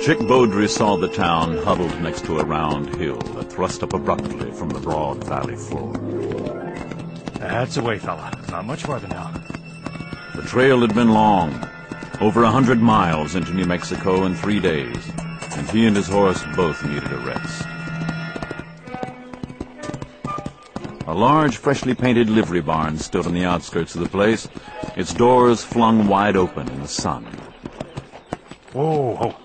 Chick Beaudry saw the town huddled next to a round hill that thrust up abruptly from the broad valley floor. That's the way, fella. Not much farther now. The trail had been long, over 100 miles into New Mexico in 3 days, and he and his horse both needed a rest. A large, freshly painted livery barn stood on the outskirts of the place, its doors flung wide open in the sun. Whoa.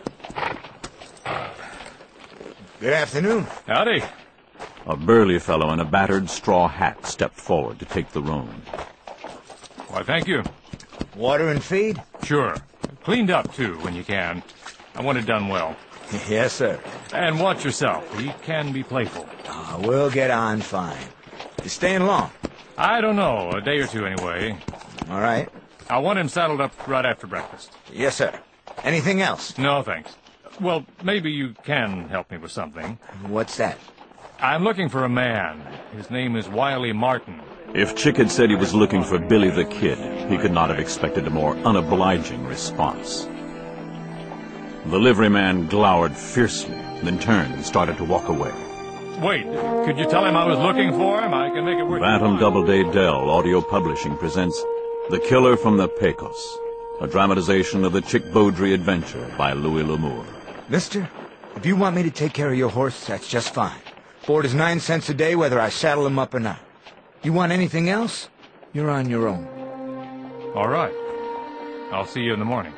Good afternoon. Howdy. A burly fellow in a battered straw hat stepped forward to take the roan. Why, thank you. Water and feed? Sure. Cleaned up, too, when you can. I want it done well. Yes, sir. And watch yourself. He can be playful. We'll get on fine. You staying long? I don't know. A day or two, anyway. All right. I want him saddled up right after breakfast. Yes, sir. Anything else? No, thanks. Well, maybe you can help me with something. What's that? I'm looking for a man. His name is Wiley Martin. If Chick had said he was looking for Billy the Kid, he could not have expected a more unobliging response. The liveryman glowered fiercely, then turned and started to walk away. Wait, could you tell him I was looking for him? I can make it worth Bantam Doubleday Dell Audio Publishing presents The Killer from the Pecos, a dramatization of the Chick Beaudry adventure by Louis L'Amour. Mister, if you want me to take care of your horse, that's just fine. Board is 9 cents a day whether I saddle him up or not. You want anything else? You're on your own. All right. I'll see you in the morning.